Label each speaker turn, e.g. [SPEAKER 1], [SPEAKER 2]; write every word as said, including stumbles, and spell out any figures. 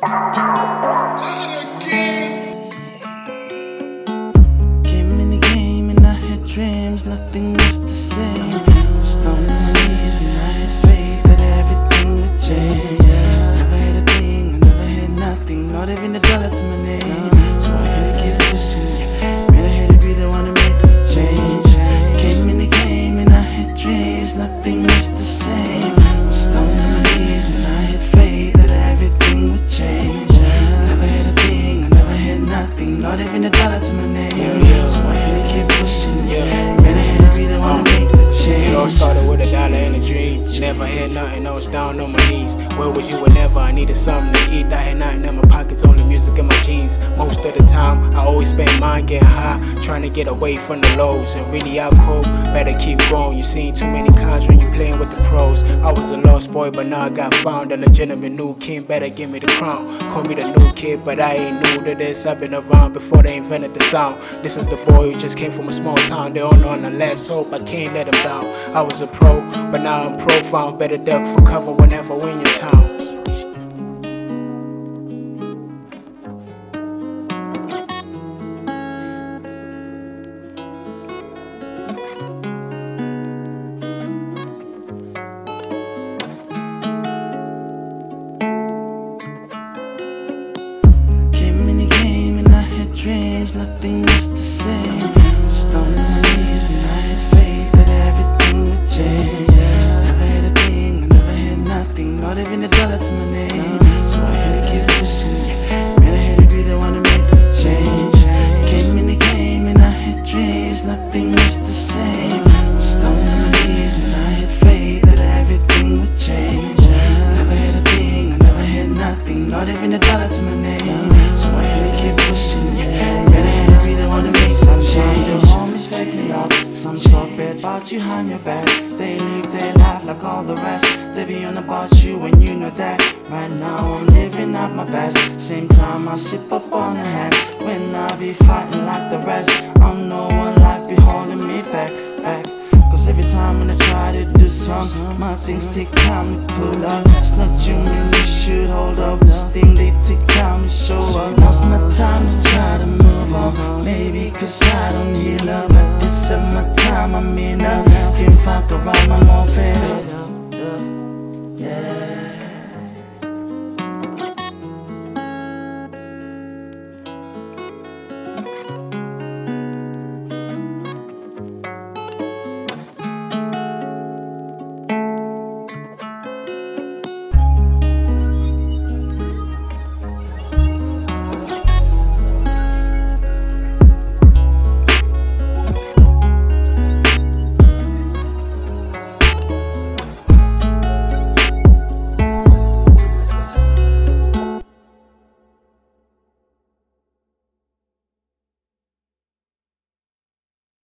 [SPEAKER 1] Came in the game and I had dreams, nothing was the same. Just on my knees when I had faith that everything would change. Never had a thing, I never had nothing, not even a dollar to my name. So I had to keep pushing, man, I had to breathe, I wanna make a change. Came in the game and I had dreams, nothing was the same. Just on my knees when I had faith that everything would change. Never had a thing, I never had nothing, not even a dollar to my name. So I had to keep pushing, man, I had to breathe, I wanna make the change.
[SPEAKER 2] It all started with a dollar and a dream. Never had nothing, I was down on my knees. Where was you whenever I needed something to eat? I had nothing in my pockets, only music in my jeans. Most of the time, I always spend mine getting high, trying to get away from the lows. And really out cold, better keep going. You seen too many cons when you playing with the pros. I was a lost boy, but now I got found. A legitimate new king, better give me the crown. Call me the new kid, but I ain't new to this. I've been around before they invented the sound. This is the boy who just came from a small town. They all know on the last hope, I can't let him down. I was a pro, but now I'm profound. Better duck for cover whenever we in your town.
[SPEAKER 1] Came in the game and I had dreams, nothing was the same. Just on my knees when I had faith that everything would change. Never had a thing, I never had nothing, not even a dollar to my name. So I had to keep pushing, man, I had to breathe, I wanna make a change. Came in the game and I had dreams, nothing was the same. Just on my knees when I had faith that everything would change. Never had a thing, I never had nothing, not even a dollar to my name. So I had to keep pushing, man, I had to breathe, I wanna make some change. Your homies faking love, some talk bad about you behind your back. They live their life like all the rest. They be on about you and you know that. Right now I'm living out my best. Same time I sip up on a hat. When I be fighting like the rest, I'm no one life be holding me back, back. Cause every time when I try to do something, my things take time to pull up. It's not you, man, you should hold up. This thing they take time to show up. Now's my time to try to move on. Maybe cause I don't heal up. Like this at my time, I'm in up. Can't fuck around, I'm all fed up. Yeah.